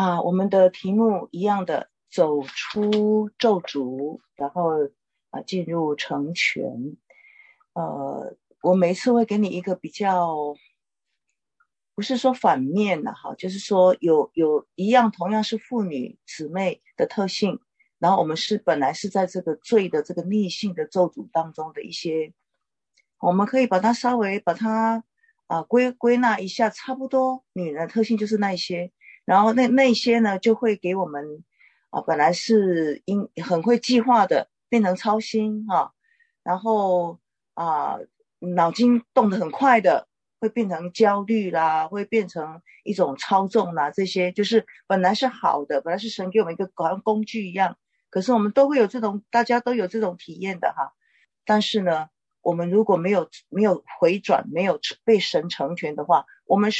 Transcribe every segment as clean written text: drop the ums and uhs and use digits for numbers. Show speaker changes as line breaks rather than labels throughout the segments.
我们的题目一样的，走出咒诅，然后进入成全。我每一次会给你一个比较，不是说反面的哈，就是说有一样同样是妇女姊妹的特性，然后我们本来是在这个罪的这个逆性的咒诅当中的一些，我们可以把它稍微把它归纳一下，差不多女人的特性就是那一些。然后那些呢，就会给我们本来是很会计划的，变成操心然后脑筋动得很快的，会变成焦虑啦，会变成一种操纵啦，这些就是本来是好的，本来是神给我们一个好像工具一样，可是我们都会有这种，大家都有这种体验的哈。但是呢，我们如果没有回转，没有被神成全的话，我们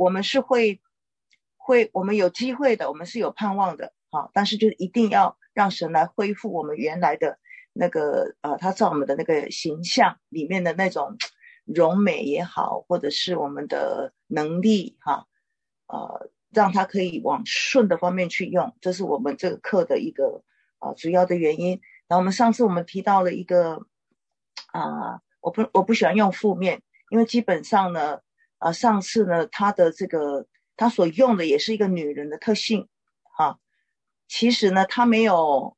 有机会的，我们是有盼望的但是就一定要让神来恢复我们原来的那个他造我们的那个形象里面的那种柔美也好，或者是我们的能力让他可以往顺的方面去用，这是我们这个课的一个主要的原因。然后上次我们提到了一个我不喜欢用负面，因为基本上呢上次呢他所用的也是一个女人的特性其实呢他没有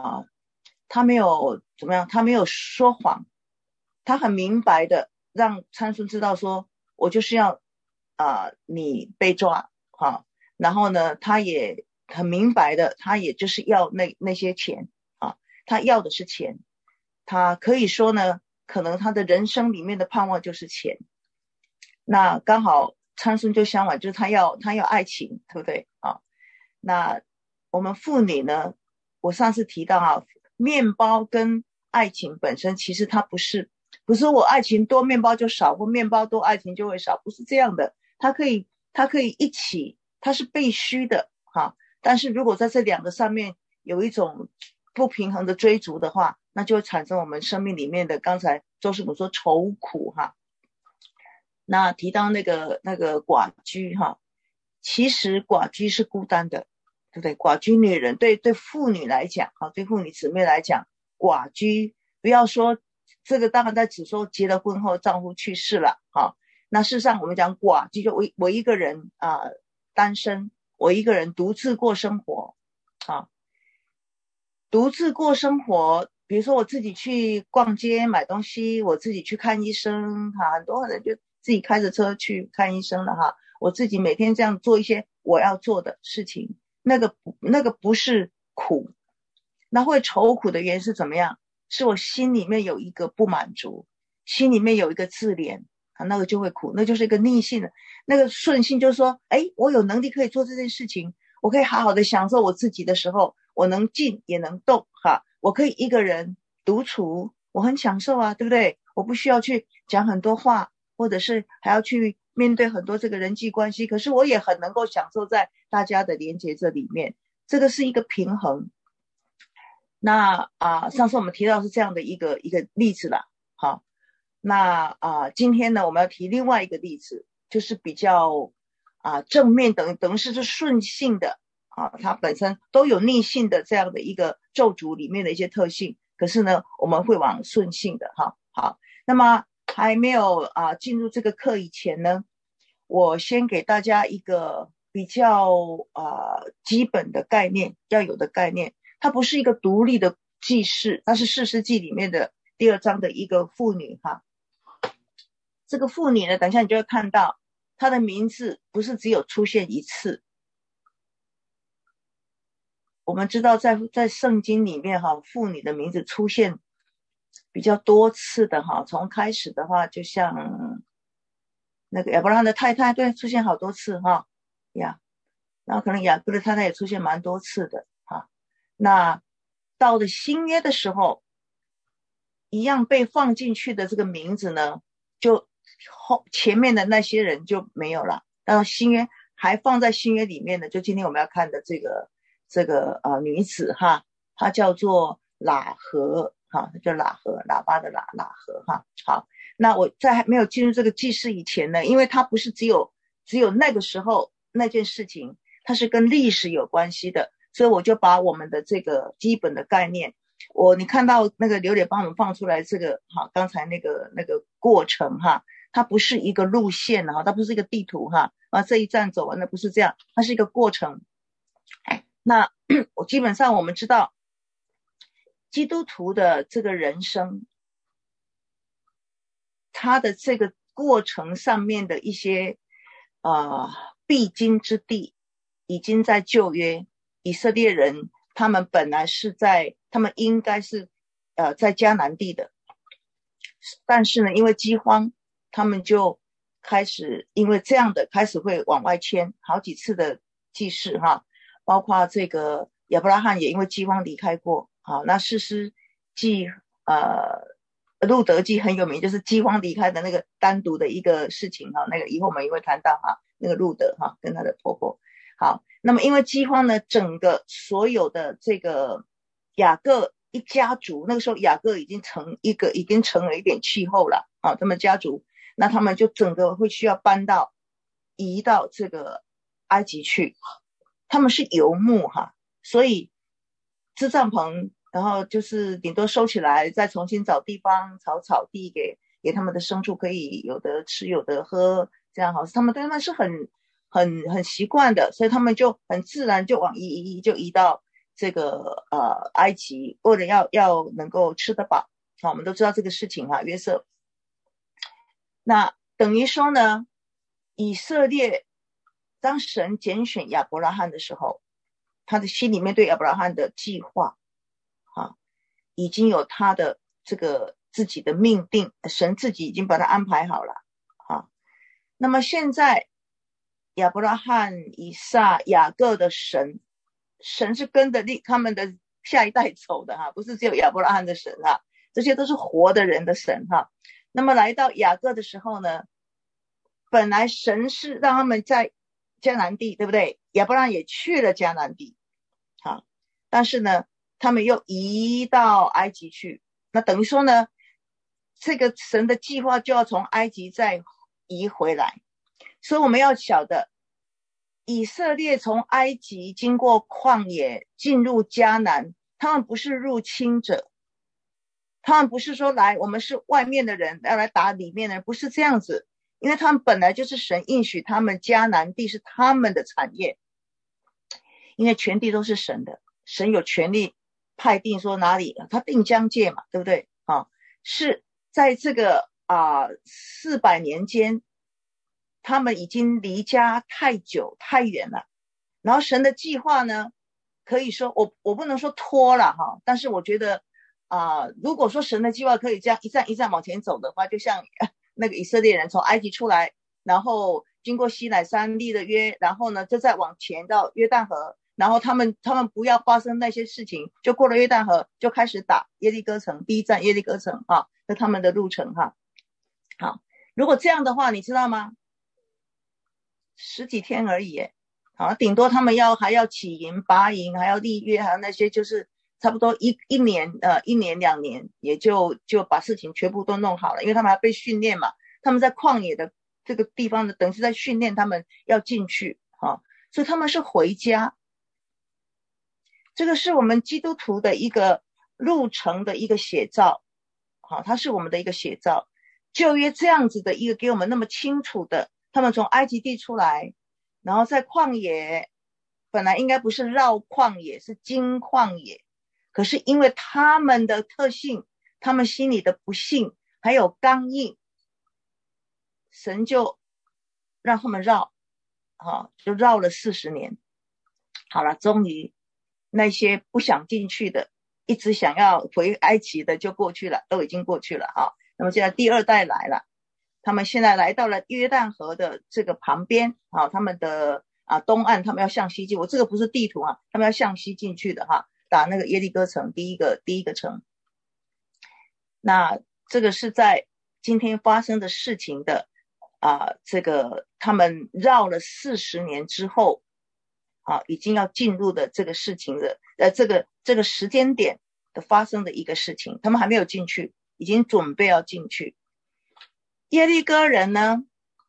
怎么样，他没有说谎，他很明白的让参孙知道说，我就是要你被抓然后呢他也很明白的，他也就是要那些钱他要的是钱，他可以说呢可能他的人生里面的盼望就是钱，那刚好参孙就相反，就是他要爱情，对不对那我们妇女呢，我上次提到面包跟爱情本身其实它不是我爱情多面包就少，或面包多爱情就会少，不是这样的，它可以一起，它是必须的但是如果在这两个上面有一种不平衡的追逐的话，那就会产生我们生命里面的刚才周师傅说愁苦那提到那个寡居其实寡居是孤单的，对不对？寡居女人对妇女来讲对妇女姊妹来讲，寡居不要说这个，当然在只说结了婚后丈夫去世了那事实上我们讲寡居就我一个人单身，我一个人独自过生活独自过生活，比如说我自己去逛街买东西，我自己去看医生很多人就自己开着车去看医生了我自己每天这样做一些我要做的事情，那个不是苦，那会愁苦的原因是怎么样？是我心里面有一个不满足，心里面有一个自怜那个就会苦，那就是一个逆性的。那个顺性就是说我有能力可以做这件事情，我可以好好的享受我自己的时候，我能静也能动我可以一个人独处，我很享受对不对？我不需要去讲很多话，或者是还要去面对很多这个人际关系，可是我也很能够享受在大家的连结这里面，这个是一个平衡。那上次我们提到是这样的一个例子啦那今天呢我们要提另外一个例子，就是比较正面，等于是顺性的它本身都有逆性的这样的一个咒诅里面的一些特性，可是呢我们会往顺性的好，那么还没有进入这个课以前呢，我先给大家一个比较基本的概念，要有的概念，它不是一个独立的记事，它是士师记里面的第2章的一个妇女这个妇女呢，等一下你就会看到她的名字不是只有出现一次。我们知道在圣经里面妇女的名字出现比较多次的从开始的话就像那个亚伯拉罕的太太，对，出现好多次然后可能雅各的太太也出现蛮多次的那到了新约的时候，一样被放进去的这个名字呢，就前面的那些人就没有了，然后新约还放在新约里面的，就今天我们要看的这个女子她叫做喇合叫喇合，喇叭的喇合好，那我在还没有进入这个记事以前呢，因为她不是只有那个时候那件事情， 它是跟历史有关系的，所以我就把我们的这个基本的概念，你看到那个刘磊帮我们放出来这个哈，刚才那个过程哈，它不是一个路线哈，它不是一个地图哈，这一站走完了不是这样，它是一个过程。那我基本上我们知道基督徒的这个人生，他的这个过程上面的一些必经之地，已经在旧约以色列人他们本来是他们应该是在迦南地的，但是呢因为饥荒，他们就开始因为这样的开始会往外迁，好几次的记事哈，包括这个亚伯拉罕也因为饥荒离开过。好，那士师记路德记很有名，就是饥荒离开的那个单独的一个事情哈，那个以后我们也会谈到哈，那个路德哈跟他的婆婆。好，那么因为饥荒呢，整个所有的这个雅各一家族，那个时候雅各已经成了一点气候了啊，他们家族，那他们就整个会需要移到这个埃及去，他们是游牧哈，所以支帐篷，然后就是顶多收起来，再重新找地方草地给他们的牲畜可以有的吃有的喝，这样好，他们是很习惯的，所以他们就很自然就往移到这个埃及，为了要能够吃得饱。好，我们都知道这个事情哈，约瑟。那等于说呢，以色列当神拣选亚伯拉罕的时候，他的心里面对亚伯拉罕的计划已经有他的这个自己的命定，神自己已经把他安排好了那么现在亚伯拉罕、以撒、雅各的神是跟着他们的下一代走的不是只有亚伯拉罕的神这些都是活的人的神那么来到雅各的时候呢，本来神是让他们在迦南地，对不对？亚伯拉罕也去了迦南地但是呢他们又移到埃及去，那等于说呢这个神的计划就要从埃及再移回来。所以我们要晓得，以色列从埃及经过旷野进入迦南，他们不是入侵者，他们不是说来我们是外面的人要来打里面的人，不是这样子，因为他们本来就是神应许他们迦南地是他们的产业，因为全地都是神的，神有权利派定说哪里，他定疆界嘛，对不对是在这个400年间，他们已经离家太久太远了，然后神的计划呢，可以说我不能说拖了但是我觉得如果说神的计划可以这样一站一站往前走的话，就像那个以色列人从埃及出来，然后经过西乃山立了约，然后呢就再往前到约旦河，然后他们不要发生那些事情，就过了约旦河就开始打耶利哥城，第一站耶利哥城是他们的路程好，如果这样的话，你知道吗？10几天而已顶多他们还要起营拔营，还要立约，还有那些就是差不多一年2年也就把事情全部都弄好了，因为他们还被训练嘛，他们在旷野的这个地方呢，等于是在训练他们要进去所以他们是回家。这个是我们基督徒的一个路程的一个写照它是我们的一个写照。旧约这样子的一个给我们那么清楚的，他们从埃及地出来，然后在旷野，本来应该不是绕旷野，是经旷野，可是因为他们的特性，他们心里的不信还有刚硬，神就让他们绕就绕了40年。好了，终于那些不想进去的，一直想要回埃及的就过去了，都已经过去了那么现在第2代来了，他们现在来到了约旦河的这个旁边他们的东岸，他们要向西进，我这个不是地图他们要向西进去的打那个耶利哥城第一个城。那这个是在今天发生的事情的这个他们绕了40年之后已经要进入的这个事情的这个时间点的发生的一个事情，他们还没有进去，已经准备要进去。耶利哥人呢，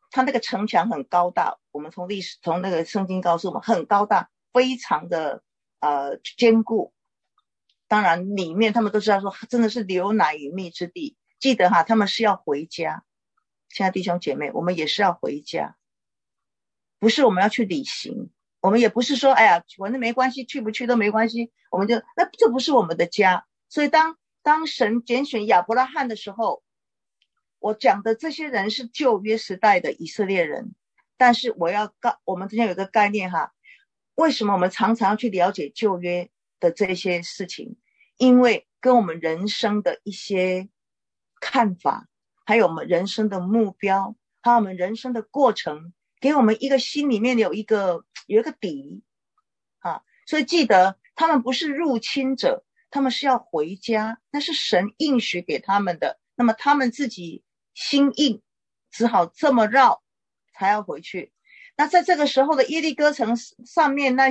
它那个城墙很高大，我们从那个圣经告诉我们很高大，非常的坚固。当然里面他们都知道说真的是流奶与蜜之地。记得哈，他们是要回家。亲爱的弟兄姐妹，我们也是要回家，不是我们要去旅行，我们也不是说哎呀反正没关系，去不去都没关系，我们就这不是我们的家。所以当神拣选亚伯拉罕的时候，我讲的这些人是旧约时代的以色列人，但是我们之前有一个概念哈，为什么我们常常去了解旧约的这些事情？因为跟我们人生的一些看法，还有我们人生的目标，还有我们人生的过程，给我们一个心里面有一个底啊。所以记得他们不是入侵者，他们是要回家，那是神应许给他们的，那么他们自己心硬，只好这么绕才要回去。那在这个时候的耶利哥城上面那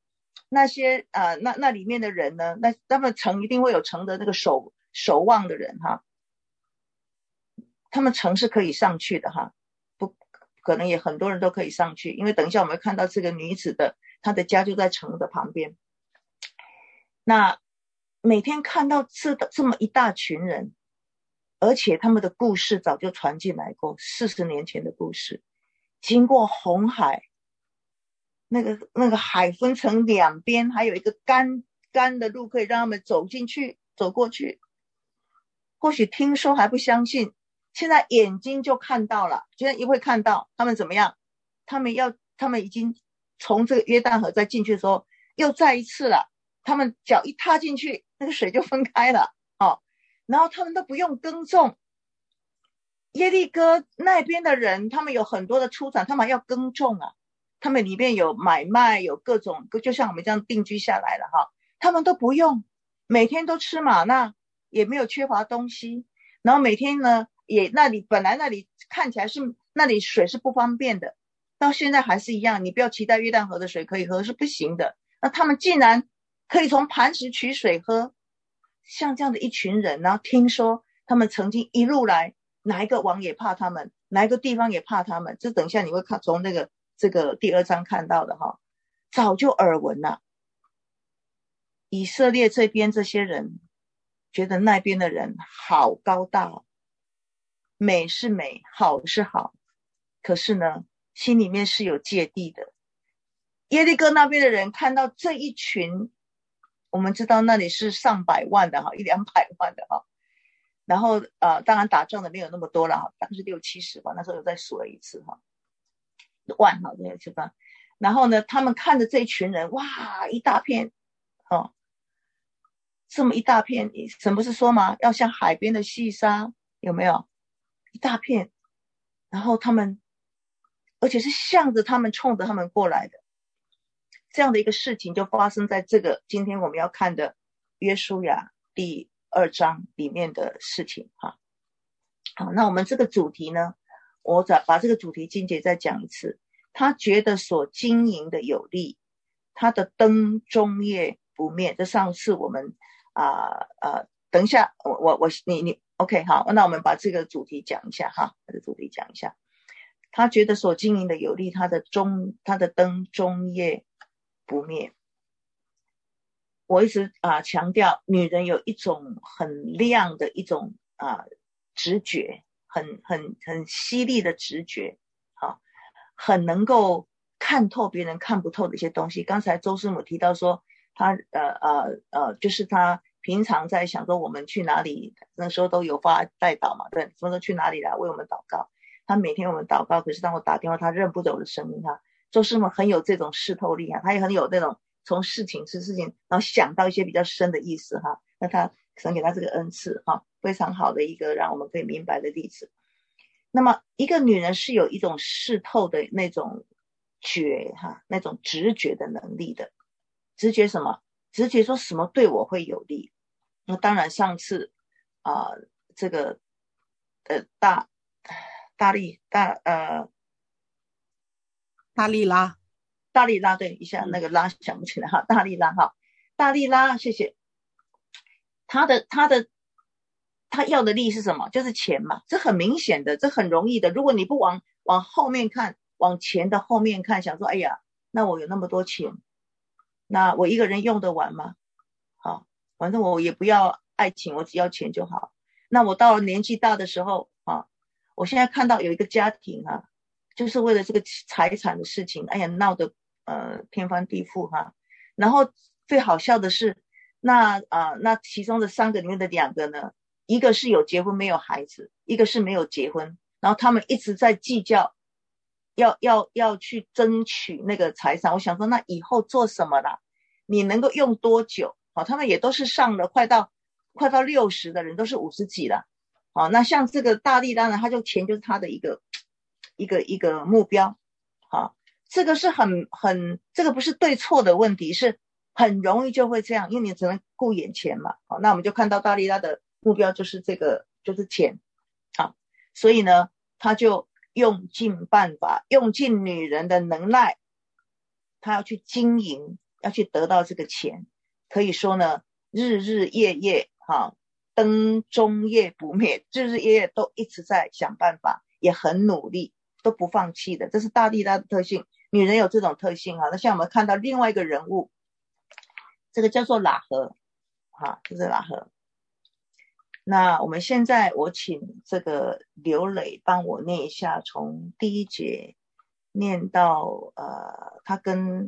里面的人呢，那他们城一定会有城的那个守望的人哈，他们城是可以上去的哈，不可能也很多人都可以上去，因为等一下我们会看到这个女子的她的家就在城的旁边。那每天看到这么一大群人，而且他们的故事早就传进来过，40年前的故事，经过红海，那个海分成两边，还有一个干的路可以让他们走过去。或许听说还不相信，现在眼睛就看到了，现在一会看到他们怎么样？他们已经从这个约旦河再进去的时候，又再一次了。他们脚一踏进去，那个水就分开了，然后他们都不用耕种。耶利哥那边的人，他们有很多的出产，他们还要耕种啊。他们里面有买卖，有各种，就像我们这样定居下来了哈，他们都不用，每天都吃玛纳，也没有缺乏东西。然后每天呢，本来那里看起来是那里水是不方便的，到现在还是一样，你不要期待约旦河的水可以喝，是不行的。那他们竟然可以从磐石取水喝，像这样的一群人，然后听说他们曾经一路来，哪一个王也怕他们，哪一个地方也怕他们，这等一下你会看从这个第2章看到的哈，早就耳闻了。以色列这边这些人觉得那边的人好高大，美是美，好是好，可是呢心里面是有芥蒂的。耶利哥那边的人看到这一群，我们知道那里是上百万的哈，100-200万的哈，然后当然打仗的没有那么多了哈，大概是60-70吧，那时候有再数了一次哈，万哈这些吧。然后呢，他们看着这一群人，哇，一大片这么一大片，神不是说吗？要像海边的细沙，有没有？一大片，然后他们，而且是向着他们，冲着他们过来的，这样的一个事情就发生在这个今天我们要看的约书亚第2章里面的事情哈。好，那我们这个主题呢，我再把这个主题经节再讲一次。他觉得所经营的有利，他的灯终夜不灭。这上次我们等一下你 OK 好，那我们把这个主题讲一下哈，把这个主题讲一下。他觉得所经营的有利，他的灯终夜不灭。我一直强调，女人有一种很亮的一种直觉，很犀利的直觉，很能够看透别人看不透的一些东西。刚才周师母提到说，他就是他平常在想说我们去哪里，那时候都有发代祷嘛，对，说去哪里来为我们祷告。他每天我们祷告，可是当我打电话，他认不得我的声音哈。周师母很有这种视透力他也很有那种从事情，然后想到一些比较深的意思哈。那他神给他这个恩赐哈，非常好的一个让我们可以明白的例子。那么一个女人是有一种视透的那种那种直觉的能力的。直觉什么？直觉说什么对我会有利。那当然上次这个大利拉，对，一下那个拉想不起来哈，大利拉，谢谢。他要的利是什么？就是钱嘛，这很明显的，这很容易的。如果你不往往后面看，往钱的后面看，想说哎呀，那我有那么多钱，那我一个人用得完吗？好，反正我也不要爱情，我只要钱就好。那我到了年纪大的时候啊，我现在看到有一个家庭啊，就是为了这个财产的事情，哎呀，闹得天翻地覆哈。然后最好笑的是，那其中的3个里面的2个呢，一个是有结婚没有孩子，一个是没有结婚，然后他们一直在计较，要去争取那个财产。我想说，那以后做什么啦？你能够用多久？好，他们也都是上了快到60的人，都是50几了。好，那像这个大力，当然他就钱就是他的一个目标。好，这个是这个不是对错的问题，是很容易就会这样，因为你只能顾眼前嘛。好，那我们就看到大力他的目标就是这个，就是钱。好，所以呢，他就用尽办法，用尽女人的能耐，他要去经营，要去得到这个钱。可以说呢，日日夜夜灯终夜不灭，日日夜夜都一直在想办法，也很努力，都不放弃的。这是大力拉的特性，女人有这种特性。那像我们看到另外一个人物，这个叫做喇合，这是喇合。那我们现在我请这个刘磊帮我念一下，从第1节念到他跟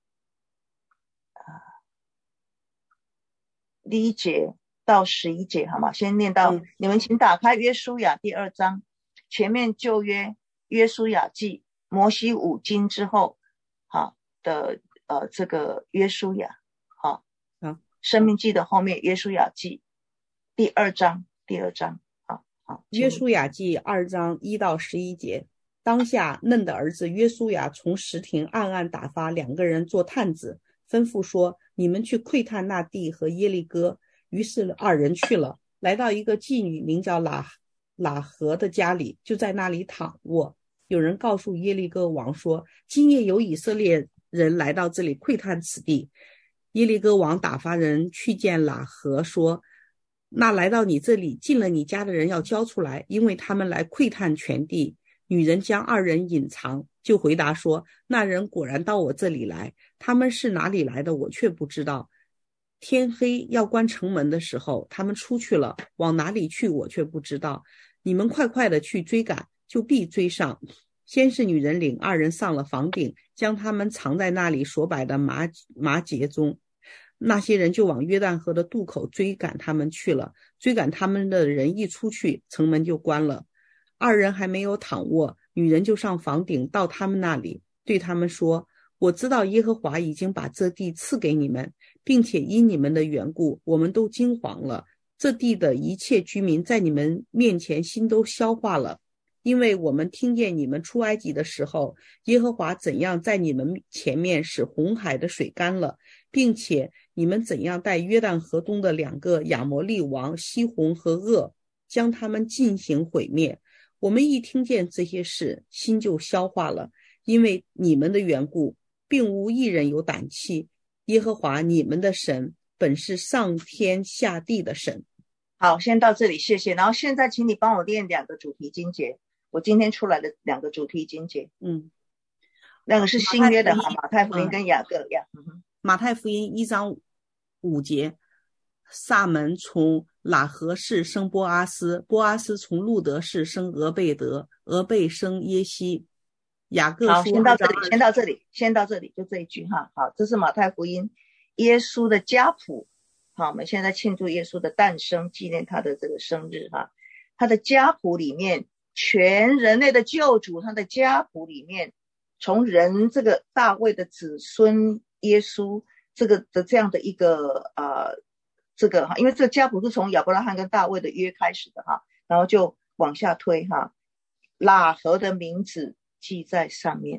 第1节到11节好吗？先念到你们请打开约书亚第2章，前面旧约约书亚记，摩西5经之后的这个约书亚生命记的后面约书亚记第2章。
约书亚记2章1到11节。当下嫩的儿子约书亚从石亭暗暗打发2个人做探子，吩咐说，你们去窥探那地和耶利哥。于是2人去了，来到一个妓女名叫喇合的家里，就在那里躺卧。有人告诉耶利哥王说，今夜有以色列人来到这里窥探此地。耶利哥王打发人去见喇合，说，那来到你这里进了你家的人要交出来，因为他们来窥探全地。女人将2人隐藏，就回答说，那人果然到我这里来，他们是哪里来的我却不知道。天黑要关城门的时候，他们出去了，往哪里去我却不知道。你们快快的去追赶，就必追上。先是女人领2人上了房顶，将他们藏在那里所摆的麻秸中。那些人就往约旦河的渡口追赶他们去了。追赶他们的人一出去，城门就关了。2人还没有躺卧，女人就上房顶到他们那里，对他们说，我知道耶和华已经把这地赐给你们，并且因你们的缘故，我们都惊惶了。这地的一切居民在你们面前心都消化了，因为我们听见你们出埃及的时候，耶和华怎样在你们前面使红海的水干了，并且你们怎样带约旦河东的2个亚摩利王西宏和噩，将他们进行毁灭。我们一听见这些事，心就消化了，因为你们的缘故，并无一人有胆气。耶和华你们的神本是上天下地的神。
好，先到这里，谢谢。然后现在请你帮我念2个主题经节，我今天出来的2个主题经节。那个是新约的马太福音跟雅各呀。
马太福音1章5节，撒门从喇合氏生波阿斯，波阿斯从路德氏生俄贝德，俄贝生耶西。雅各书。
好，先到这里，就这一句哈。好，这是马太福音耶稣的家谱。好，我们现在庆祝耶稣的诞生，纪念他的这个生日哈。他的家谱里面，全人类的救主，他的家谱里面，从人这个大卫的子孙耶稣这个的这样的一个这个因为这个家谱是从亚伯拉罕跟大卫的约开始的哈，然后就往下推哈。喇合的名字记在上面，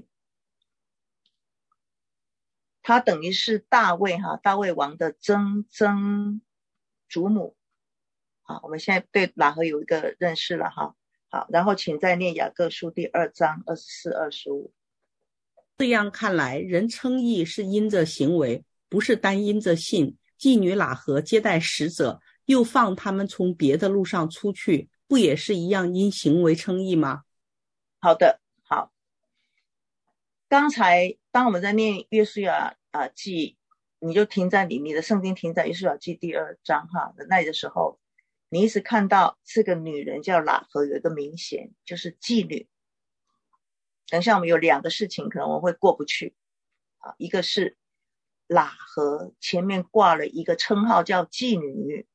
他等于是大卫王的曾祖母。好，我们现在对喇合有一个认识了哈。好，然后请再念雅各书第2章24、25。
这样看来，人称义是因着行为，不是单因着信。妓女喇合接待使者，又放他们从别的路上出去，不也是一样因行为称义吗？
好的， 刚才当我们在念约书亚记，你就停在你的圣经停在约书亚记第2章哈的那里的时候，你一直看到这个女人叫喇合有一个明显就是妓女。等一下我们有2个事情可能我们会过不去啊，一个是喇合前面挂了一个称号叫妓女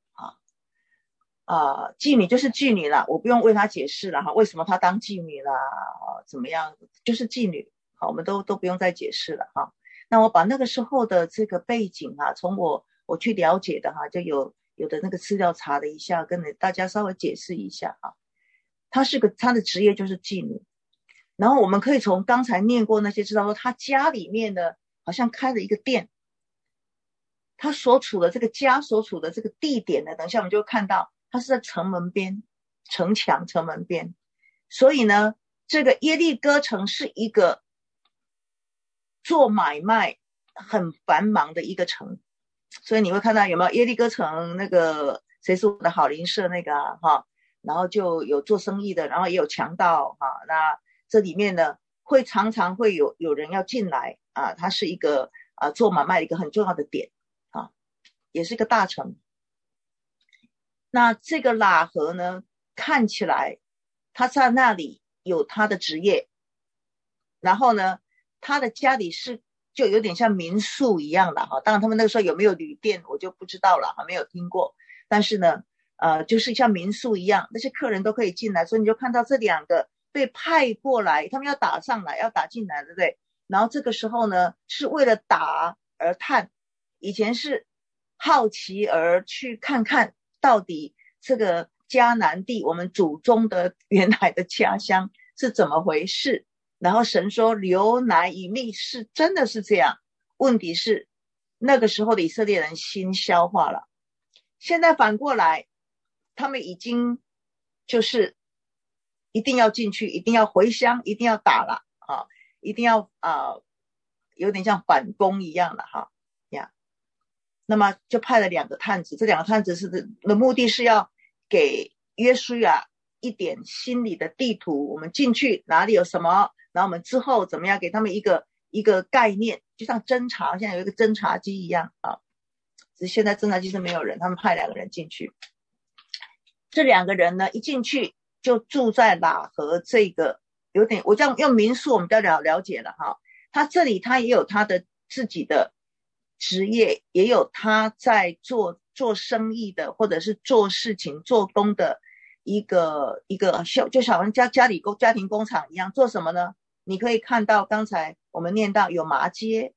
妓女就是妓女啦，我不用为她解释了哈，为什么她当妓女啦怎么样，就是妓女，好，我们都不用再解释了哈。那我把那个时候的这个背景从我去了解的哈，就有的那个资料查了一下，跟大家稍微解释一下啊。她的职业就是妓女，然后我们可以从刚才念过那些知道说，她家里面呢好像开了一个店，她所处的这个家所处的这个地点呢，等一下我们就会看到它是在城门边，城门边，所以呢这个耶利哥城是一个做买卖很繁忙的一个城，所以你会看到有没有耶利哥城那个谁是我的好邻舍那个然后就有做生意的，然后也有强盗那这里面呢会常常会有人要进来它是一个做买卖的一个很重要的点也是一个大城。那这个喇合呢，看起来他在那里有他的职业，然后呢他的家里是就有点像民宿一样的当然他们那个时候有没有旅店我就不知道了没有听过，但是呢就是像民宿一样，那些客人都可以进来，所以你就看到这2个被派过来，他们要打上来要打进来，对不对？然后这个时候呢是为了打而探，以前是好奇而去看看到底这个迦南地我们祖宗的原来的家乡是怎么回事，然后神说流奶与蜜是真的是这样，问题是那个时候的以色列人心消化了，现在反过来他们已经就是一定要进去，一定要回乡，一定要打了一定要有点像反攻一样了那么就派了2个探子，这2个探子的目的是要给约书亚一点心理的地图，我们进去哪里有什么，然后我们之后怎么样给他们一个概念，就像侦察现在有一个侦察机一样只是现在侦察机是没有人，他们派2个人进去，这2个人呢一进去就住在喇合这个有点我这样用民宿我们比较了解了他这里他也有他的自己的职业，也有他在做生意的或者是做事情做工的一个就像家庭工厂一样，做什么呢？你可以看到刚才我们念到有麻街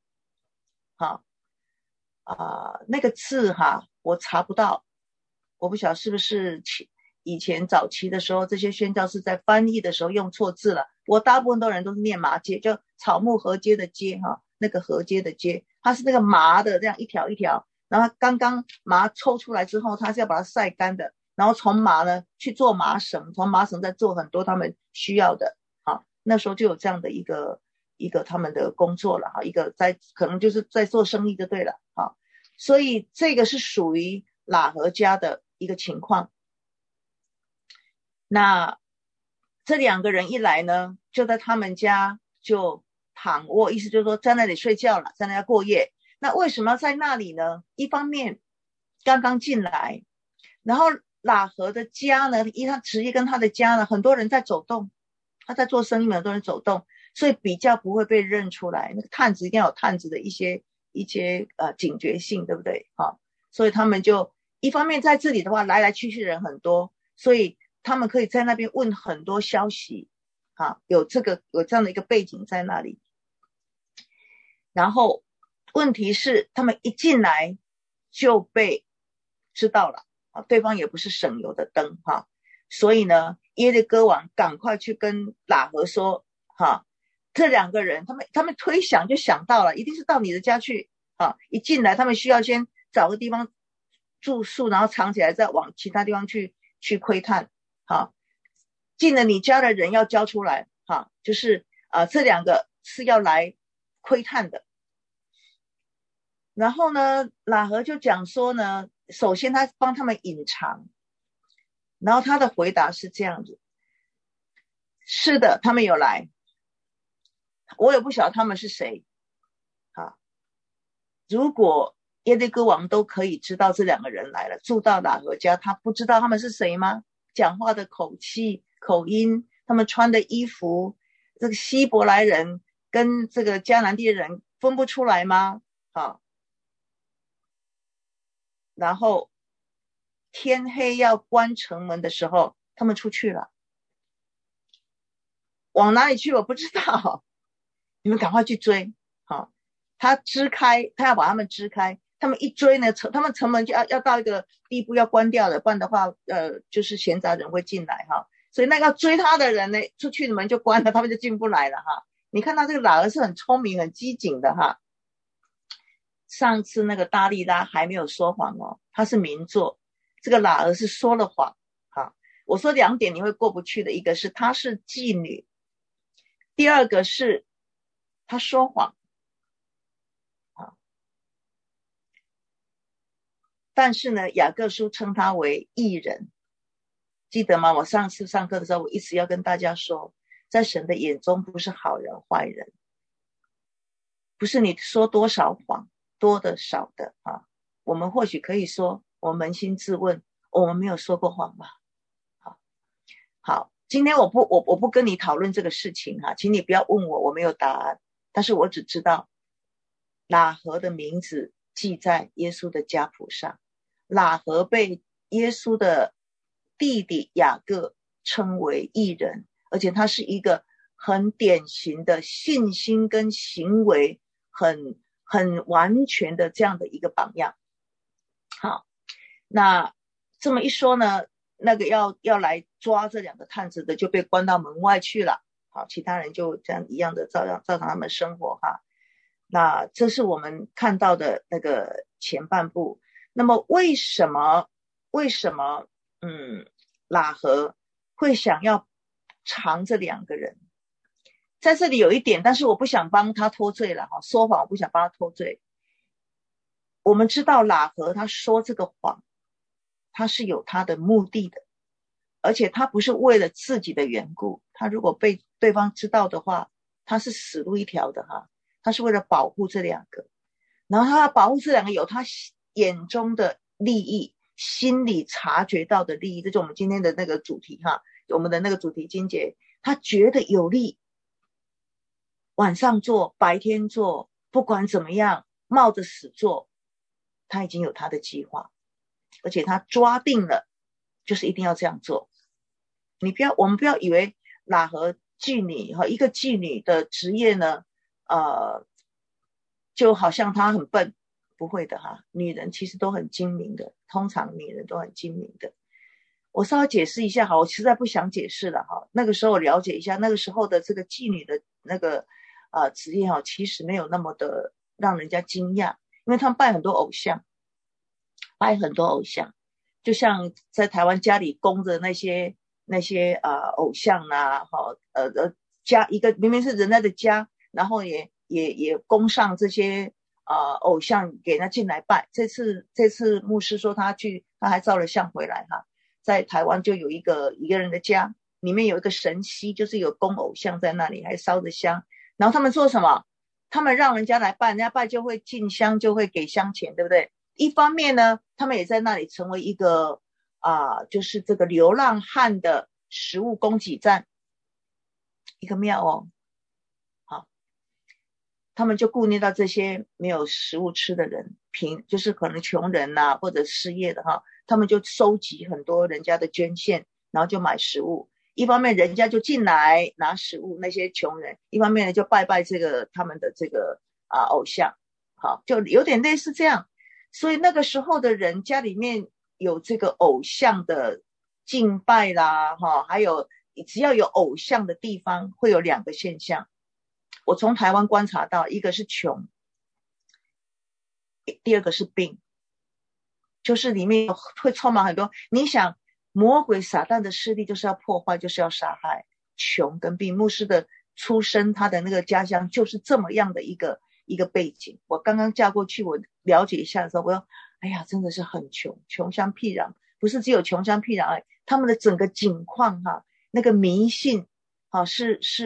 那个字我查不到，我不晓得是不是以前早期的时候这些宣教士在翻译的时候用错字了，我大部分人都是念麻街，就草木合街的街那个合街的街，它是那个麻的这样一条一条，然后刚刚麻抽出来之后它是要把它晒干的，然后从麻呢去做麻绳，从麻绳再做很多他们需要的那时候就有这样的一个他们的工作了一个可能就是在做生意就对了所以这个是属于喇合家的一个情况。那这2个人一来呢就在他们家就躺卧，意思就是说在那里睡觉了，在那里过夜。那为什么要在那里呢？一方面刚刚进来，然后喇合的家呢依他职业跟他的家呢很多人在走动，他在做生意，很多人走动，所以比较不会被认出来，那个探子一定要有探子的一些警觉性，对不对所以他们就一方面在这里的话来来去去人很多，所以他们可以在那边问很多消息有这样的一个背景在那里。然后问题是他们一进来就被知道了对方也不是省油的灯所以呢耶利哥王赶快去跟喇合说这2个人他们推想就想到了一定是到你的家去一进来他们需要先找个地方住宿，然后藏起来再往其他地方去窥探进了你家的人要交出来就是这2个是要来窥探的。然后呢喇合就讲说呢，首先他帮他们隐藏，然后他的回答是这样子，是的他们有来我也不晓得他们是谁啊。如果耶利哥王都可以知道这两个人来了，住到喇合家，他不知道他们是谁吗？讲话的口气、口音，他们穿的衣服，这个希伯来人跟这个迦南地人分不出来吗？啊，然后天黑要关城门的时候，他们出去了，往哪里去我不知道，你们赶快去追。好，他支开，他要把他们支开，他们一追呢，他们城门就要到一个地步要关掉了，不然的话就是闲杂人会进来哈。所以那个要追他的人呢，出去门就关了，他们就进不来了哈。你看到这个喇合是很聪明很机警的哈。上次那个大利拉还没有说谎哦，他是明做，这个喇合是说了谎哈。我说2点你会过不去的，一个是她是妓女，第二个是她说谎。但是呢，雅各书称他为义人，记得吗？我上次上课的时候，我一直要跟大家说，在神的眼中不是好人坏人，不是你说多少谎，多的少的啊。我们或许可以说，我扪心自问，我们没有说过谎吗？好，今天我不跟你讨论这个事情哈，请你不要问我，我没有答案，但是我只知道喇合的名字记在耶稣的家谱上。喇合被耶稣的弟弟雅各称为义人，而且他是一个很典型的信心跟行为很完全的这样的一个榜样。好，那这么一说呢，那个要来抓这两个探子的就被关到门外去了。好，其他人就这样一样的照常他们生活哈。那这是我们看到的那个前半部。那么为什么喇合会想要藏这两个人？在这里有一点，但是我不想帮他脱罪了哈，说谎我不想帮他脱罪。我们知道喇合他说这个谎，他是有他的目的的，而且他不是为了自己的缘故，他如果被对方知道的话，他是死路一条的哈。他是为了保护这两个，然后他要保护这两个有他眼中的利益，心里察觉到的利益，这是我们今天的那个主题哈，我们的那个主题经节，他觉得有利，晚上做白天做，不管怎么样冒着死做，他已经有他的计划，而且他抓定了就是一定要这样做。我们不要以为喇合妓女和一个妓女的职业呢就好像她很笨，不会的哈，女人其实都很精明的，通常女人都很精明的。我稍微解释一下哈，我实在不想解释了哈。那个时候我了解一下，那个时候的这个妓女的那个职业哈，其实没有那么的让人家惊讶，因为他们拜很多偶像，就像在台湾家里供着那些偶像啊，家一个明明是人家的家，然后也供上这些偶像给他进来拜。这次牧师说他还照了相回来哈，在台湾就有一个人的家，里面有一个神溪，就是有供偶像在那里，还烧着香。然后他们做什么？他们让人家来拜，人家拜就会进香，就会给香钱，对不对？一方面呢，他们也在那里成为一个就是这个流浪汉的食物供给站，一个庙哦。好，他们就顾念到这些没有食物吃的人，就是可能穷人啊，或者失业的哈，他们就收集很多人家的捐献，然后就买食物。一方面人家就进来拿食物，那些穷人；一方面呢就拜他们的这个偶像，好，就有点类似这样。所以那个时候的人家里面有这个偶像的敬拜啦，还有只要有偶像的地方会有2个现象。我从台湾观察到，一个是穷，第二个是病，就是里面会充满很多。你想魔鬼撒旦的势力就是要破坏，就是要杀害。穷跟病，牧师的出身，他的那个家乡就是这么样的一个背景。我刚刚嫁过去，我了解一下的时候，我说哎呀真的是很穷，穷乡僻壤，不是只有穷乡僻壤，他们的整个景况哈，那个迷信是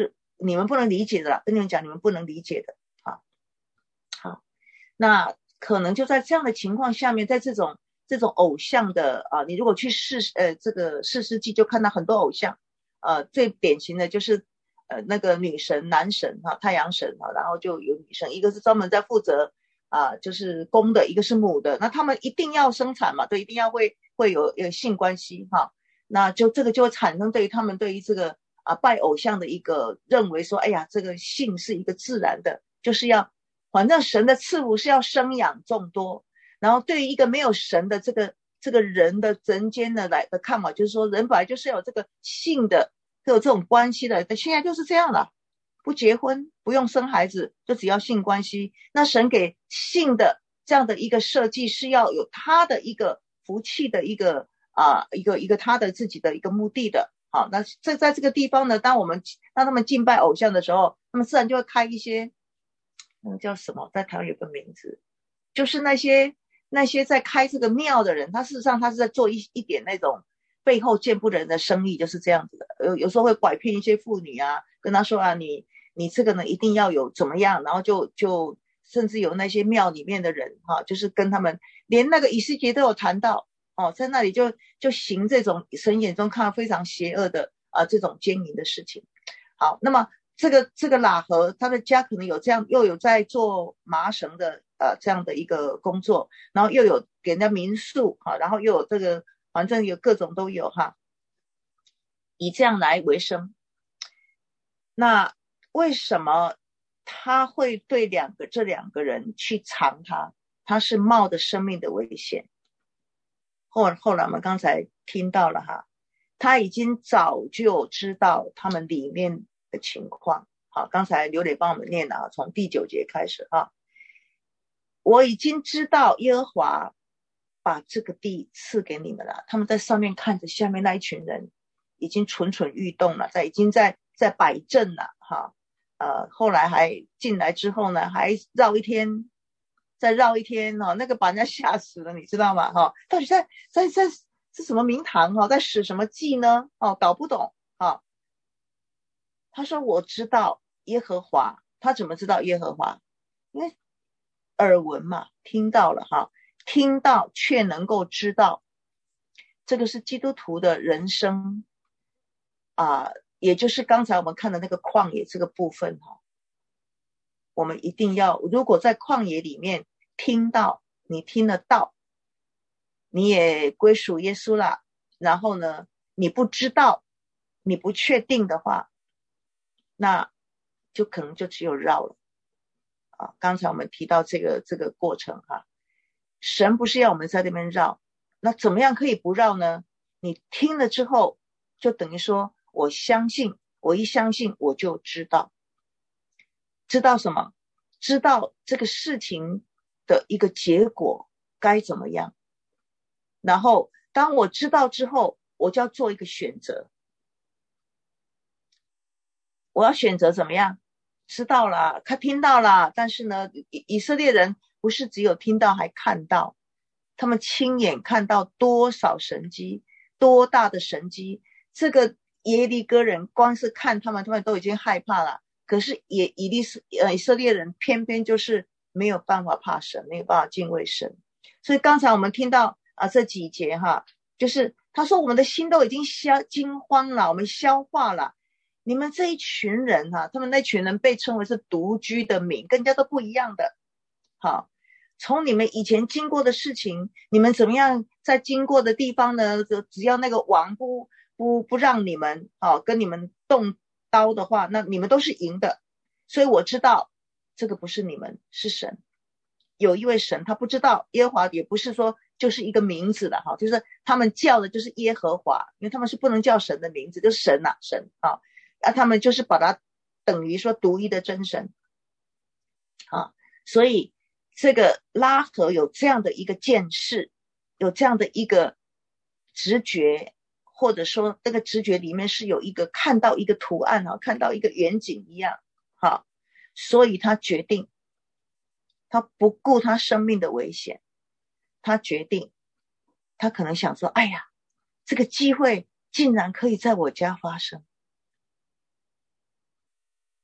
你们不能理解的啦，跟你们讲你们不能理解的啊。好，那可能就在这样的情况下面，在这种偶像的啊，你如果去这个士师记就看到很多偶像，最典型的就是那个女神、男神哈，太阳神哈，然后就有女神，一个是专门在负责就是公的，一个是母的，那他们一定要生产嘛，对，一定要会有性关系哈，那就这个就会产生对于他们对于这个拜偶像的一个认为说，哎呀，这个性是一个自然的，就是要反正神的赐福是要生养众多，然后对于一个没有神的这个人的人间的来的看法，就是说人本来就是有这个性的有这种关系的，现在就是这样了，不结婚不用生孩子，就只要性关系。那神给性的这样的一个设计是要有他的一个福气的一个一个他的自己的一个目的的。好，那在这个地方呢，当我们让他们敬拜偶像的时候，他们自然就会开一些那个叫什么，在台湾有个名字，就是那些在开这个庙的人，他事实上他是在做一点那种背后见不得人的生意，就是这样子的。有时候会拐骗一些妇女啊，跟他说你这个呢一定要有怎么样，然后就甚至有那些庙里面的人就是跟他们连那个以斯帖都有谈到在那里就行这种神眼中看非常邪恶的这种奸淫的事情。好，那么这个喇合他的家可能有这样，又有在做麻绳的这样的一个工作，然后又有给人家民宿然后又有这个反正有各种都有以这样来为生。那为什么他会对这两个人去藏他是冒着生命的危险。后来我们刚才听到了他已经早就知道他们里面的情况。好，刚才刘磊帮我们念了从第9节开始我已经知道耶和华把这个地赐给你们了。他们在上面看着下面那一群人已经蠢蠢欲动了，已经在摆阵了后来还进来之后呢，还绕一天再绕一天那个把人家吓死了，你知道吗到底在是什么名堂在使什么计呢搞不懂他说我知道耶和华。他怎么知道耶和华？因为耳闻嘛，听到了听到却能够知道，这个是基督徒的人生也就是刚才我们看的那个旷野这个部分我们一定要，如果在旷野里面听到，你听得到，你也归属耶稣了，然后呢你不知道，你不确定的话，那就可能就只有绕了刚才我们提到这个过程神不是要我们在那边绕，那怎么样可以不绕呢？你听了之后就等于说我相信，我一相信我就知道什么？知道这个事情的一个结果该怎么样。然后当我知道之后，我就要做一个选择。我要选择怎么样？知道了，他听到了，但是呢以色列人不是只有听到还看到，他们亲眼看到多少神迹，多大的神迹。这个耶利哥人光是看他们都已经害怕了，可是以色列人偏偏就是没有办法怕神，没有办法敬畏神。所以刚才我们听到这几节就是他说我们的心都已经惊慌了，我们消化了。你们这一群人他们那群人被称为是独居的民，跟人家都不一样的从你们以前经过的事情，你们怎么样在经过的地方呢，只要那个王不让你们跟你们动刀的话，那你们都是赢的。所以我知道这个不是你们，是神。有一位神，他不知道耶和华，也不是说就是一个名字的就是他们叫的就是耶和华，因为他们是不能叫神的名字，就是神神他们就是把它等于说独一的真神所以这个拉合有这样的一个见识，有这样的一个直觉，或者说这个直觉里面是有一个看到一个图案看到一个远景一样所以他决定，他不顾他生命的危险，他决定，他可能想说，哎呀，这个机会竟然可以在我家发生，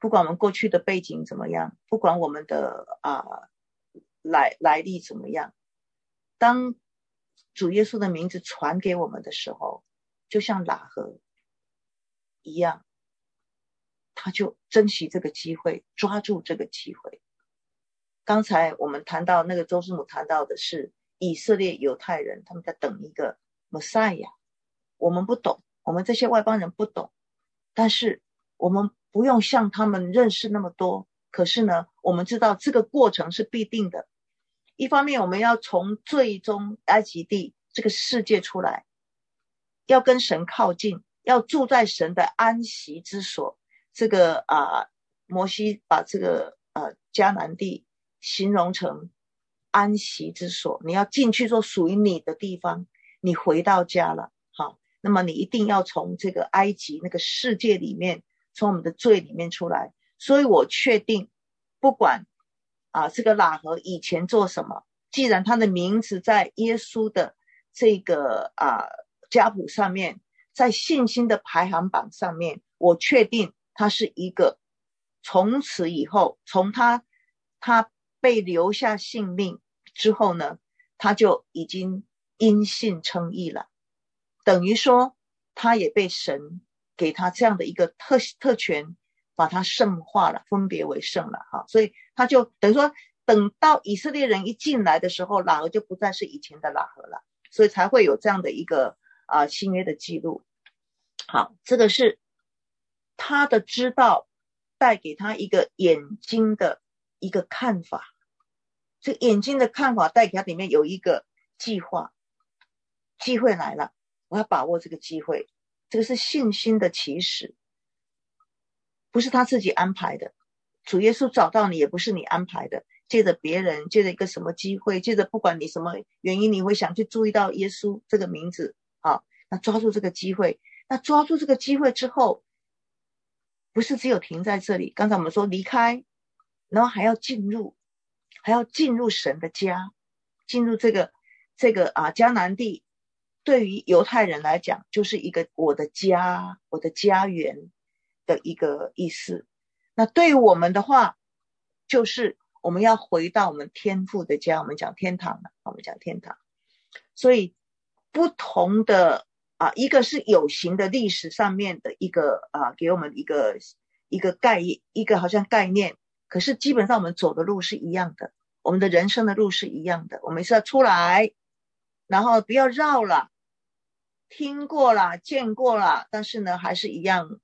不管我们过去的背景怎么样，不管我们的来历怎么样，当主耶稣的名字传给我们的时候，就像喇合一样，他就珍惜这个机会，抓住这个机会。刚才我们谈到那个周师母谈到的是以色列犹太人，他们在等一个 Messiah， 我们不懂，我们这些外邦人不懂，但是我们不用像他们认识那么多，可是呢，我们知道这个过程是必定的。一方面我们要从最终埃及地这个世界出来，要跟神靠近，要住在神的安息之所。这个摩西把这个迦南地形容成安息之所，你要进去做属于你的地方，你回到家了。好，那么你一定要从这个埃及那个世界里面，从我们的罪里面出来。所以我确定，不管这个喇合以前做什么，既然他的名字在耶稣的这个家谱上面，在信心的排行榜上面，我确定他是一个从此以后，从他被留下性命之后呢，他就已经因信称义了，等于说他也被神给他这样的一个特权，把他圣化了，分别为圣了。所以他就等于说，等到以色列人一进来的时候，喇合就不再是以前的喇合了，所以才会有这样的一个新约的记录。好，这个是他的知道带给他一个眼睛的一个看法，这眼睛的看法带给他里面有一个计划，机会来了，我要把握这个机会。这个是信心的起始，不是他自己安排的。主耶稣找到你也不是你安排的，借着别人，借着一个什么机会，借着不管你什么原因，你会想去注意到耶稣这个名字。那抓住这个机会，那抓住这个机会之后，不是只有停在这里，刚才我们说离开，然后还要进入神的家，进入这个迦南地。对于犹太人来讲，就是一个我的家，我的家园的一个意思。那对于我们的话，就是我们要回到我们天父的家，我们讲天堂了，我们讲天堂。所以不同的一个是有形的历史上面的一个给我们一个概念，一个好像概念，可是基本上我们走的路是一样的，我们的人生的路是一样的。我们是要出来，然后不要绕了，听过了见过了，但是呢还是一样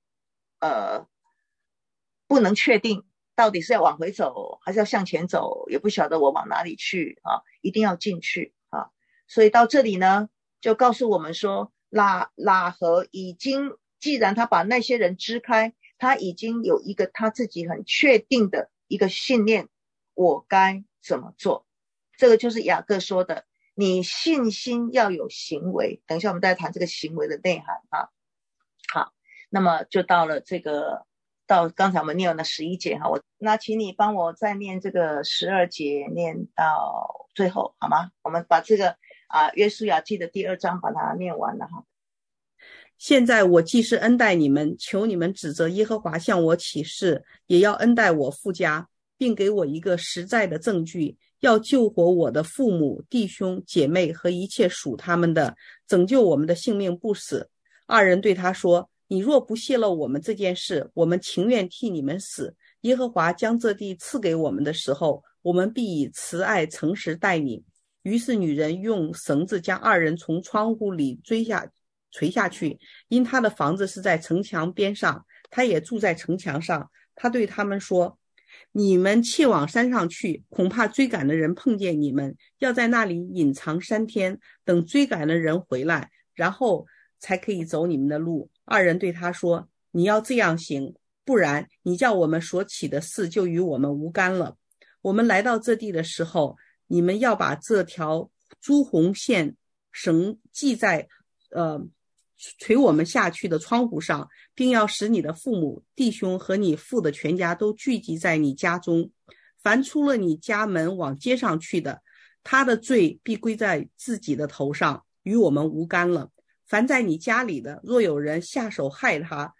不能确定到底是要往回走还是要向前走，也不晓得我往哪里去一定要进去所以到这里呢就告诉我们说，喇合已经，既然他把那些人支开，他已经有一个他自己很确定的一个信念，我该怎么做。这个就是雅各说的，你信心要有行为。等一下我们再谈这个行为的内涵好，那么就到了到刚才我们念了11节那请你帮我再念这个12节念到最后好吗？我们把这个约书亚记的第2章把它念完了
现在我既是恩待你们，求你们指着耶和华向我起誓，也要恩待我父家，并给我一个实在的证据，要救活我的父母、弟兄、姐妹和一切属他们的，拯救我们的性命不死。2人对他说，你若不泄露我们这件事，我们情愿替你们死。耶和华将这地赐给我们的时候，我们必以慈爱诚实待你。于是女人用绳子将2人从窗户里垂下去，因他的房子是在城墙边上，他也住在城墙上。他对他们说，你们切往山上去，恐怕追赶的人碰见你们，要在那里隐藏3天，等追赶的人回来，然后才可以走你们的路。2人对他说，你要这样行，不然你叫我们所起的事就与我们无干了。我们来到这地的时候，你们要把这条朱红线绳系在垂我们下去的窗户上，并要使你的父母、弟兄和你父的全家都聚集在你家中。凡出了你家门往街上去的，他的罪必归在自己的头上，与我们无干了。凡在你家里的，若有人下手害他，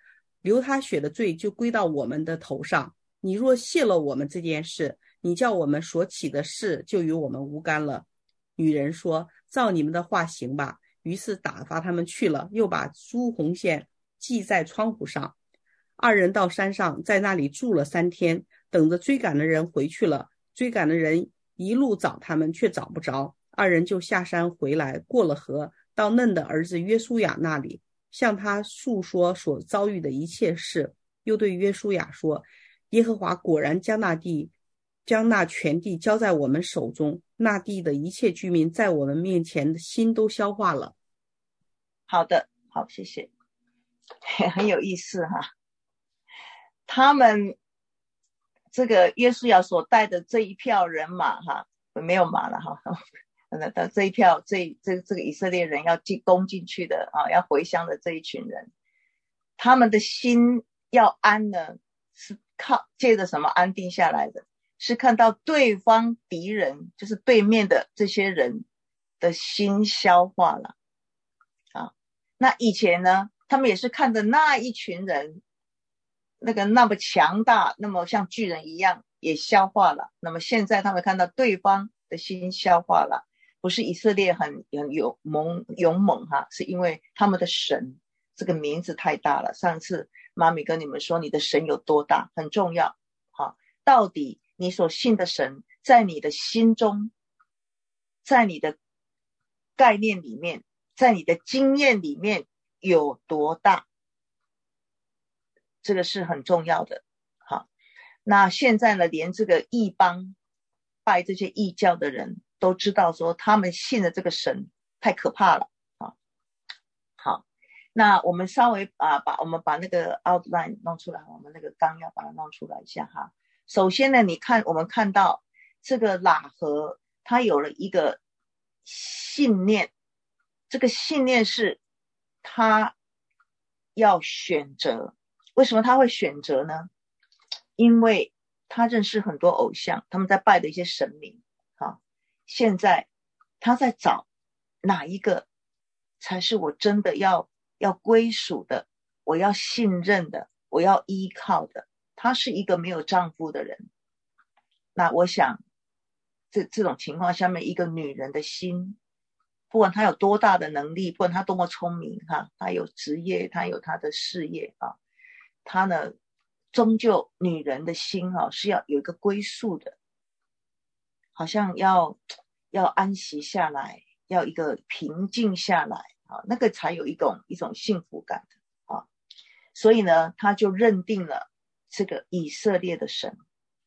流他血的罪就归到我们的头上。你若泄了我们这件事，你叫我们所起的事就与我们无干了。女人说，照你们的话行吧。于是打发他们去了，又把朱红线系在窗户上。二人到山上，在那里住了3天，等着追赶的人回去了。追赶的人一路找他们，却找不着。二人就下山回来，过了河，到嫩的儿子约书亚那里，向他述说所遭遇的一切事。又对约书亚说，耶和华果然将那全地交在我们手中，那地的一切居民在我们面前的心都消化了。
好的，好，谢谢。很有意思哈。他们这个约书亚所带的这一票人马哈，没有马了哈，这一票这个以色列人要攻进去的啊，要回乡的这一群人，他们的心要安呢，是借着什么安定下来的？是看到对方敌人，就是对面的这些人的心消化了啊。那以前呢，他们也是看着那一群人那么强大，那么像巨人一样也消化了。那么现在他们看到对方的心消化了，不是以色列很勇猛哈，是因为他们的神这个名字太大了。上次妈咪跟你们说，你的神有多大很重要哈。到底你所信的神在你的心中，在你的概念里面，在你的经验里面有多大，这个是很重要的。好，那现在呢，连这个异邦拜这些异教的人都知道说他们信的这个神太可怕了啊。好，那我们稍微我们把那个 outline 弄出来，我们那个纲要把它弄出来一下哈。首先呢，我们看到这个喇合他有了一个信念，这个信念是他要选择。为什么他会选择呢？因为他认识很多偶像，他们在拜的一些神明啊。现在他在找哪一个才是我真的要归属的，我要信任的，我要依靠的。她是一个没有丈夫的人，那我想这种情况下面，一个女人的心，不管她有多大的能力，不管她多么聪明哈，她有职业，她有她的事业啊，她呢终究女人的心是要有一个归宿的，好像要安息下来，要一个平静下来啊，那个才有一种幸福感的啊。所以呢，他就认定了这个以色列的神，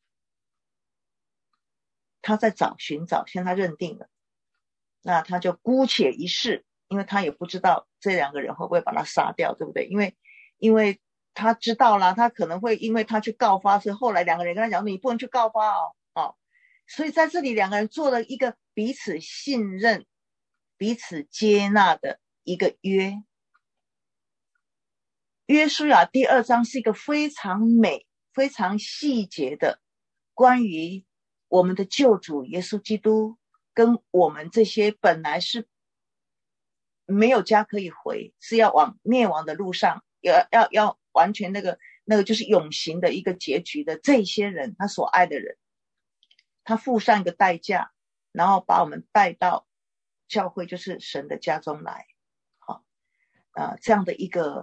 他在寻找，现在他认定了，那他就姑且一试，因为他也不知道这2个人会不会把他杀掉，对不对？因为他知道啦，他可能会因为他去告发，所以后来2个人跟他讲，你不能去告发哦。所以在这里2个人做了一个彼此信任、彼此接纳的一个约。约书亚第2章是一个非常美、非常细节的关于我们的救主耶稣基督跟我们这些本来是没有家可以回，是要往灭亡的路上，要完全那个就是永刑的一个结局的这些人，他所爱的人，他付上一个代价，然后把我们带到教会，就是神的家中来。好，这样的一个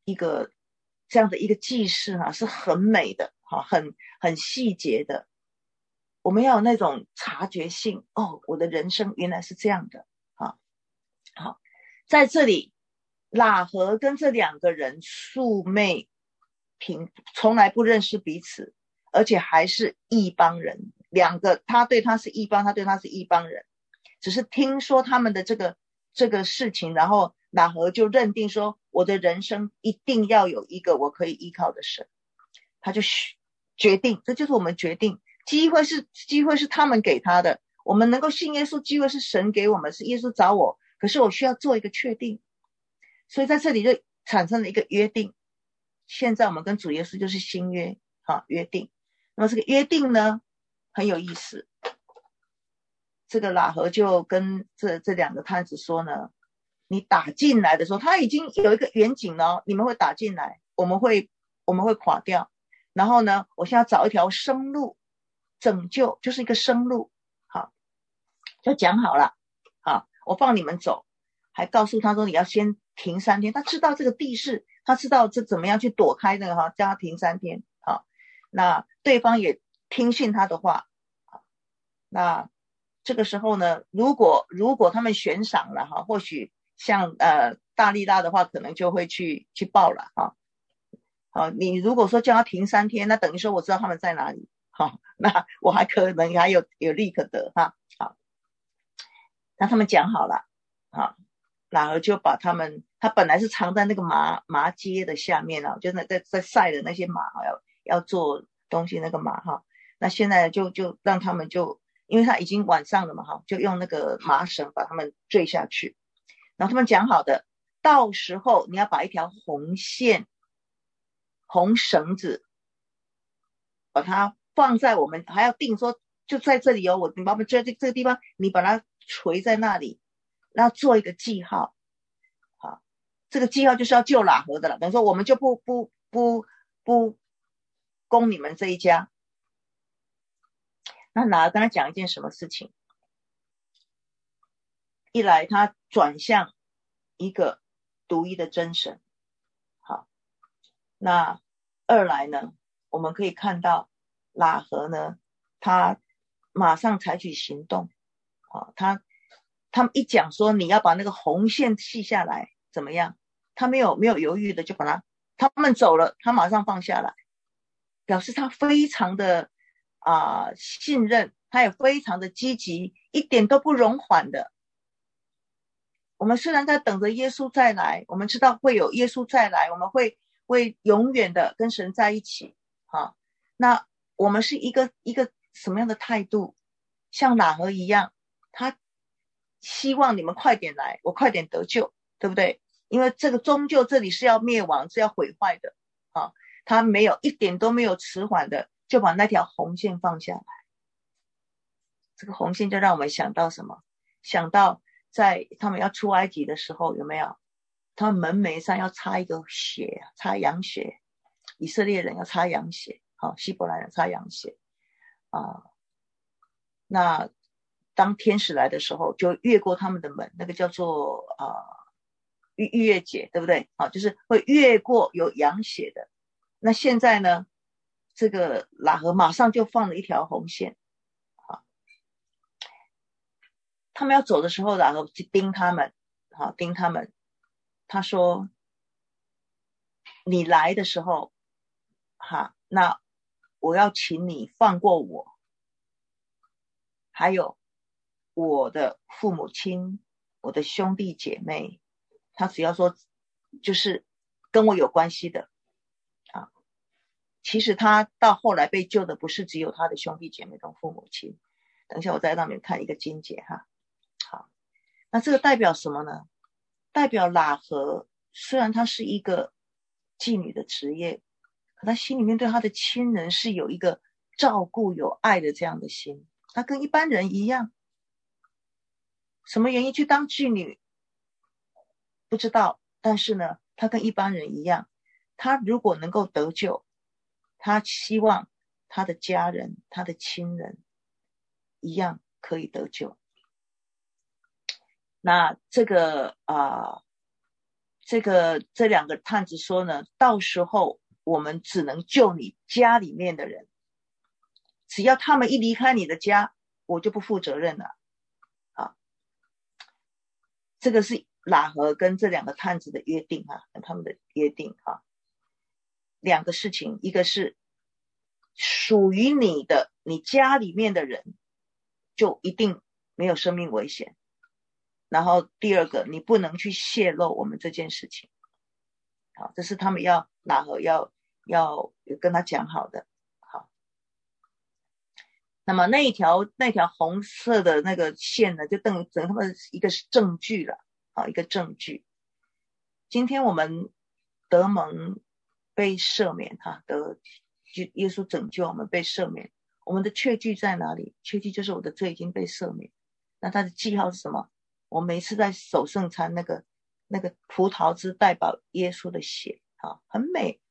记事是很美的，很细节的。我们要有那种察觉性，我的人生原来是这样的。好，在这里喇合跟这2个人素昧从来不认识彼此，而且还是异邦人。他对他是异邦，他对他是异邦人，只是听说他们的这个事情，然后喇合就认定说，我的人生一定要有一个我可以依靠的神。他就决定，这就是我们决定，机会是他们给他的，我们能够信耶稣，机会是神给我们，是耶稣找我，可是我需要做一个确定。所以在这里就产生了一个约定，现在我们跟主耶稣就是新约约定。那么这个约定呢很有意思，这个喇合就跟这2个探子说呢，你打进来的时候，他已经有一个远景了，你们会打进来，我们会我们会垮掉。然后呢，我现在找一条生路，拯救就是一个生路。好，就讲好了，好，我放你们走，还告诉他说你要先停3天。他知道这个地势，他知道这怎么样去躲开那个哈，叫他停3天。好，那对方也听信他的话。那这个时候呢，如果他们悬赏了哈，或许像大力拉的话，可能就会去报了哈。好，你如果说叫他停3天，那等于说我知道他们在哪里。好，那我还可能还有利可得哈。好，那他们讲好了，好，然后就把他本来是藏在那个麻街的下面啊，就在晒的那些麻要做东西那个麻哈。那现在就让他们因为他已经晚上了嘛哈，就用那个麻绳把他们坠下去。然后他们讲好的，到时候你要把一条红绳子把它放在我们还要定说就在这里哦，你把我们这个地方你把它垂在那里，然后做一个记号。好，这个记号就是要救喇合的了，等于说我们就不攻你们这一家。那喇合跟他讲一件什么事情？一来他转向一个独一的真神。好，那二来呢，我们可以看到喇合呢，他马上采取行动。好，他们一讲说你要把那个红线系下来怎么样，他没有犹豫的就把他们走了，他马上放下来，表示他非常的信任，他也非常的积极，一点都不容缓的。我们虽然在等着耶稣再来，我们知道会有耶稣再来，我们会永远的跟神在一起。好，那我们是一个什么样的态度？像喇合一样，他希望你们快点来，我快点得救，对不对？因为这个终究这里是要灭亡，是要毁坏的。好，他一点都没有迟缓的，就把那条红线放下来。这个红线就让我们想到什么？想到在他们要出埃及的时候，有没有？他们门楣上要擦一个血，擦羊血。以色列人要擦羊血，希伯来人擦羊血。那当天使来的时候，就越过他们的门，那个叫做逾越节，对不对？就是会越过有羊血的。那现在呢，这个喇合马上就放了一条红线。他们要走的时候，然后盯他们。他说你来的时候那我要请你放过我，还有我的父母亲，我的兄弟姐妹。他只要说就是跟我有关系的其实他到后来被救的不是只有他的兄弟姐妹跟父母亲。等一下我在那边看一个经节好，那这个代表什么呢？代表喇合虽然他是一个妓女的职业，可他心里面对他的亲人是有一个照顾有爱的这样的心。他跟一般人一样，什么原因去当妓女不知道，但是呢他跟一般人一样，他如果能够得救，他希望他的家人他的亲人一样可以得救。那这两个探子说呢，到时候我们只能救你家里面的人，只要他们一离开你的家，我就不负责任了。这个是喇合跟这两个探子的约定跟他们的约定两个事情，一个是属于你的，你家里面的人就一定没有生命危险。然后第二个，你不能去泄露我们这件事情。好，这是他们喇合要跟他讲好的。好，那么那一条红色的那个线呢，就等于他们一个证据了一个证据。今天我们得蒙被赦免耶稣拯救我们被赦免，我们的确据在哪里？确据就是我的罪已经被赦免。那它的记号是什么？我每次在守圣餐那个葡萄汁代表耶稣的血很美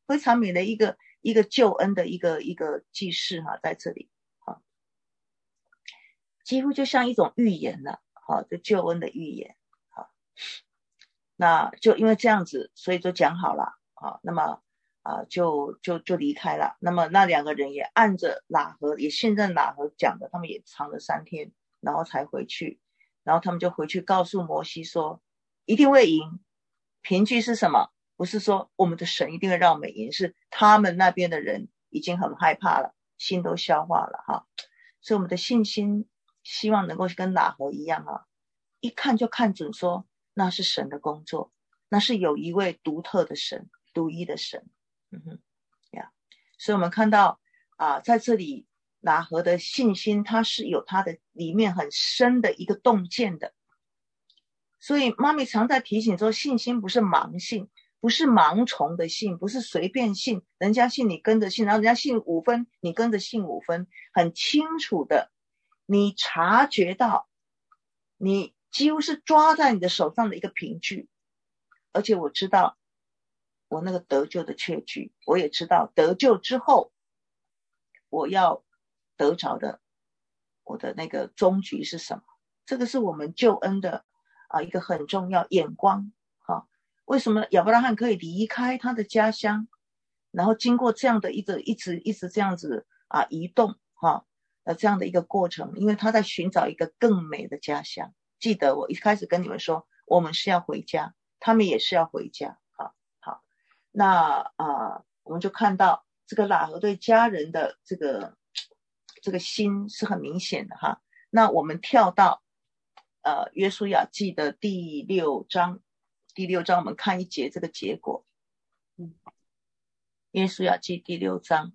非常美的一个救恩的一个记事哈，在这里啊，几乎就像一种预言了，好，这救恩的预言，好，那就因为这样子，所以就讲好了啊，那么就离开了。那么那2个人也按着喇合，也信任喇合讲的，他们也藏了3天，然后才回去。然后他们就回去告诉摩西说，一定会赢。凭据是什么？不是说我们的神一定会让我们赢，是他们那边的人已经很害怕了，心都消化了哈。所以我们的信心希望能够跟喇合一样啊，一看就看准说那是神的工作，那是有一位独特的神，独一的神。所以我们看到在这里喇合的信心，它是有它的里面很深的一个洞见的。所以妈咪常在提醒说，信心不是盲信，不是盲从的信，不是随便信，人家信你跟着信，然后人家信5分你跟着信5分，很清楚的你察觉到，你几乎是抓在你的手上的一个凭据。而且我知道我那个得救的确据，我也知道得救之后我要得着的我的那个终局是什么。这个是我们救恩的一个很重要眼光。为什么亚伯拉罕可以离开他的家乡，然后经过这样的一直这样子移动这样的一个过程？因为他在寻找一个更美的家乡。记得我一开始跟你们说，我们是要回家，他们也是要回家。好，那我们就看到这个喇合对家人的这个心是很明显的哈。那我们跳到约书亚记的第6章，我们看一节这个结果。约书亚记第6章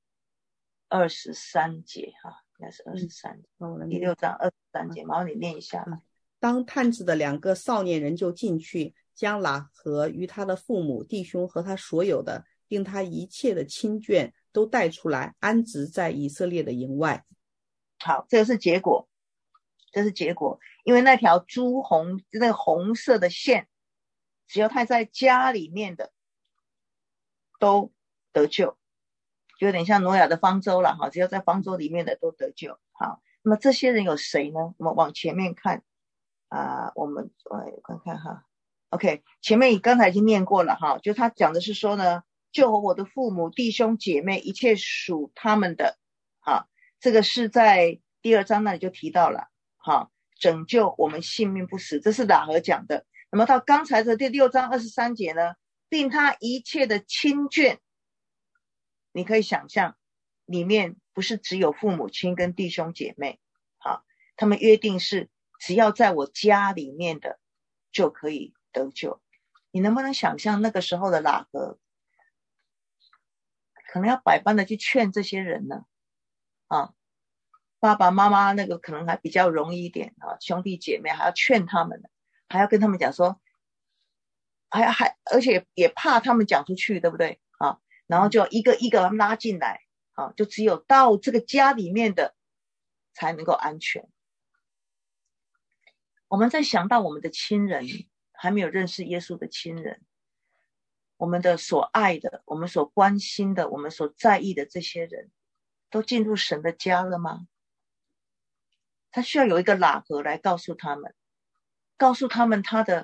23节应该是23节，第6章23节，麻烦你念一下。
当探子的2个少年人就进去，将喇合与他的父母、弟兄和他所有的，并他一切的亲眷都带出来，安置在以色列的营外。
好，这是结果，因为那条那个红色的线，只要他在家里面的都得救，就有点像挪亚的方舟了只要在方舟里面的都得救。好，那么这些人有谁呢？我们往前面看我们看看哈。OK， 前面刚才已经念过了就他讲的是说呢，就和我的父母、弟兄、姐妹，一切属他们的这个是在第2章那里就提到了拯救我们性命不死，这是喇合讲的。那么到刚才的第6章23节呢，并他一切的亲眷，你可以想象里面不是只有父母亲跟弟兄姐妹他们约定是只要在我家里面的就可以得救。你能不能想象那个时候的喇合可能要百般的去劝这些人呢爸爸妈妈那个可能还比较容易一点兄弟姐妹还要劝他们，还要跟他们讲说，而且也怕他们讲出去，对不对然后就一个一个拉进来就只有到这个家里面的才能够安全。我们在想到我们的亲人，还没有认识耶稣的亲人，我们的所爱的，我们所关心的，我们所在意的这些人都进入神的家了吗？他需要有一个喇合来告诉他们他的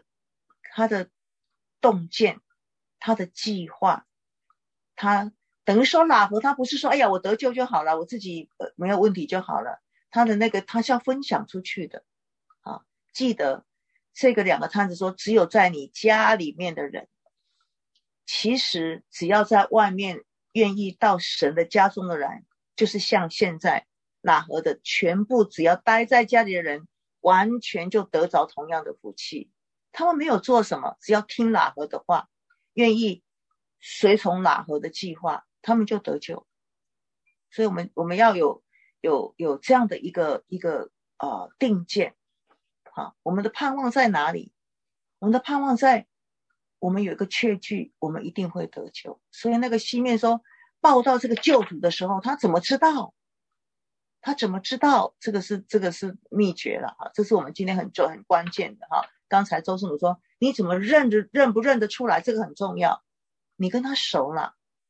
洞见，他的计划。他等于说喇合他不是说哎呀我得救就好了，我自己没有问题就好了，他的那个他是要分享出去的记得这个2个探子说只有在你家里面的人，其实只要在外面愿意到神的家中的人，就是像现在喇合的全部只要待在家里的人，完全就得着同样的福气。他们没有做什么，只要听喇合的话，愿意随从喇合的计划，他们就得救。所以我们要有这样的一个定见我们的盼望在哪里？我们的盼望在我们有一个确据，我们一定会得救。所以那个西面说报到这个救主的时候，他怎么知道？这个是秘诀了这是我们今天很关键的刚才周师母说你怎么认不认得出来，这个很重要。你跟他熟了，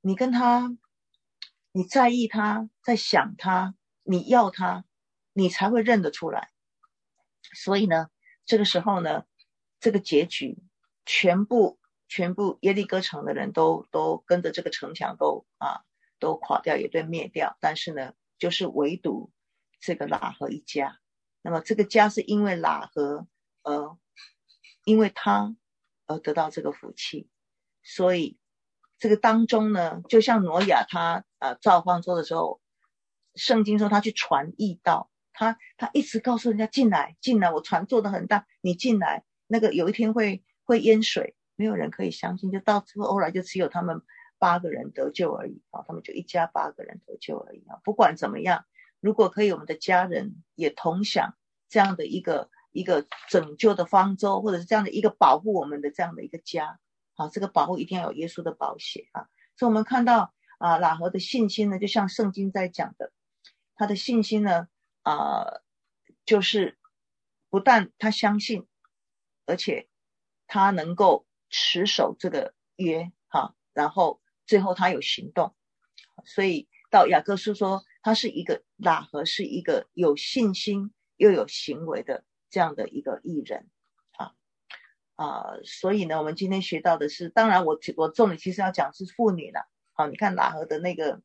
你跟他，你在意他，在想他，你要他，你才会认得出来。所以呢，这个时候呢，这个结局全部耶利哥城的人都跟着这个城墙都垮掉，也都灭掉。但是呢，就是唯独这个喇合一家，那么这个家是因为喇合因为他而得到这个福气。所以这个当中呢，就像挪亚他造方舟的时候，圣经说他去传义道，他一直告诉人家进来，我船做得很大，你进来，那个有一天会淹水，没有人可以相信，就到最后来就只有他们8个人得救而已他们就一家8个人得救而已不管怎么样，如果可以，我们的家人也同享这样的一个拯救的方舟，或者是这样的一个保护我们的这样的一个家这个保护一定要有耶稣的宝血所以我们看到喇合的信心呢，就像圣经在讲的，他的信心呢就是不但他相信，而且他能够持守这个约然后最后他有行动。所以到雅各书说他是一个喇合是一个有信心又有行为的这样的一个义人所以呢，我们今天学到的是，当然我重点其实要讲是妇女了你看喇合的那个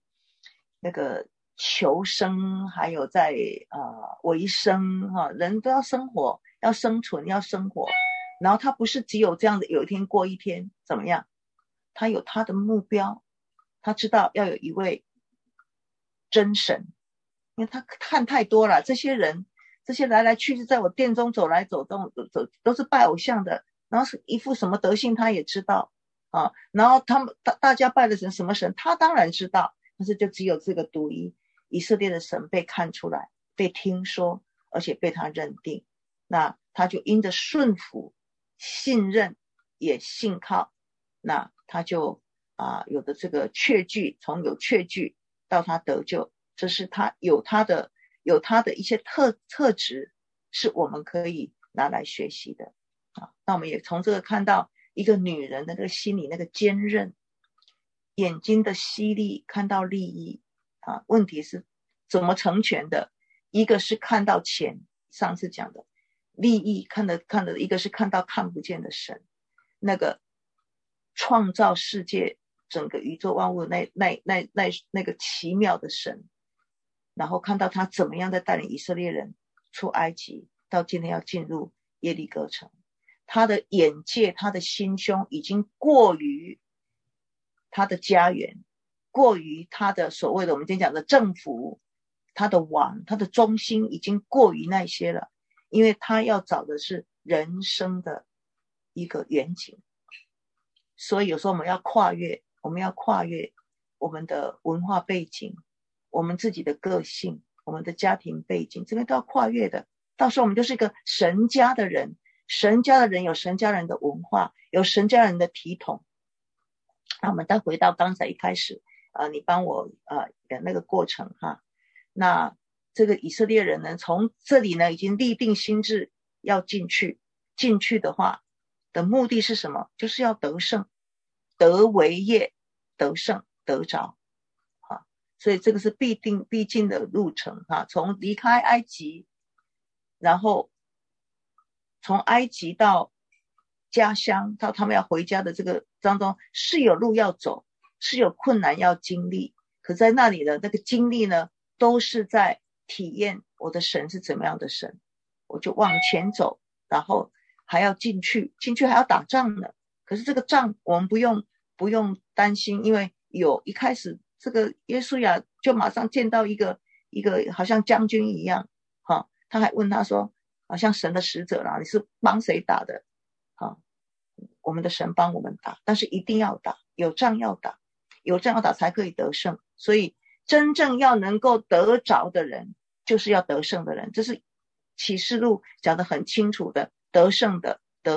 求生，还有在维生人都要生活，要生存，要生活，然后他不是只有这样的有一天过一天怎么样，他有他的目标，他知道要有一位真神，因为他看太多了，这些人这些来来去去在我店中走来走动都是拜偶像的，然后是一副什么德性他也知道然后他们大家拜的神什么神他当然知道，但是就只有这个独一以色列的神被看出来，被听说，而且被他认定，那他就因着顺服信任也信靠，那他就有的这个确据，从有确据到他得救，这是他有他的一些特质是我们可以拿来学习的那我们也从这个看到一个女人的那个心里那个坚韧，眼睛的犀利，看到利益问题是怎么成全的，一个是看到钱，上次讲的利益看的一个是看到看不见的神，那个创造世界整个宇宙万物那个奇妙的神，然后看到他怎么样在带领以色列人出埃及，到今天要进入耶利哥城，他的眼界，他的心胸已经过于他的家园，过于他的所谓的我们今天讲的政府，他的王，他的中心已经过于那些了，因为他要找的是人生的一个远景。所以有时候我们要跨越我们的文化背景，我们自己的个性，我们的家庭背景，这边都要跨越的，到时候我们就是一个神家的人，神家的人有神家人的文化，有神家人的体统那我们再回到刚才一开始你帮我的那个过程那这个以色列人呢，从这里呢已经立定心志要进去的话的目的是什么？就是要得胜，得为业，得胜，得着所以这个是必经的路程从离开埃及，然后从埃及到家乡，到他们要回家的这个当中是有路要走，是有困难要经历，可在那里的那个经历呢，都是在体验我的神是怎么样的神，我就往前走，然后还要进去还要打仗呢。可是这个仗我们不用担心，因为有一开始这个约书亚就马上见到一个好像将军一样他还问他说好像神的使者啦，你是帮谁打的我们的神帮我们打，但是一定要打，有仗要打才可以得胜。所以真正要能够得着的人，就是要得胜的人，这是启示录讲得很清楚的，得胜的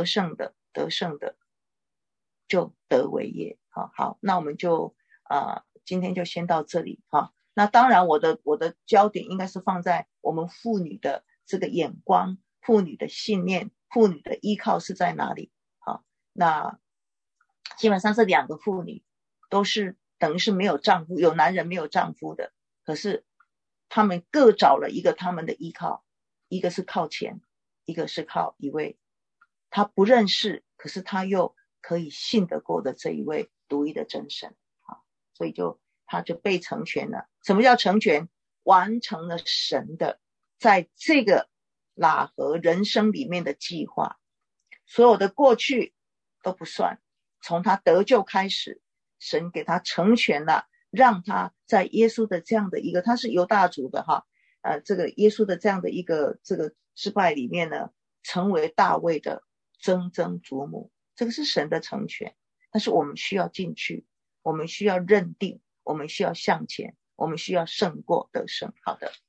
就得为业好，那我们就今天就先到这里那当然我的焦点应该是放在我们妇女的这个眼光，妇女的信念，妇女的依靠是在哪里那基本上这2个妇女都是等于是没有丈夫，有男人没有丈夫的，可是他们各找了一个他们的依靠，一个是靠钱，一个是靠一位他不认识，可是他又可以信得过的这一位独一的真神啊，所以他就被成全了。什么叫成全？完成了神的在这个喇合人生里面的计划，所有的过去都不算，从他得救开始，神给他成全了，让他在耶稣的这样的一个，他是犹大族的哈，这个耶稣的这样的一个这个支派里面呢，成为大卫的曾曾祖母，这个是神的成全。但是我们需要进去，我们需要认定，我们需要向前，我们需要胜过得胜。好的。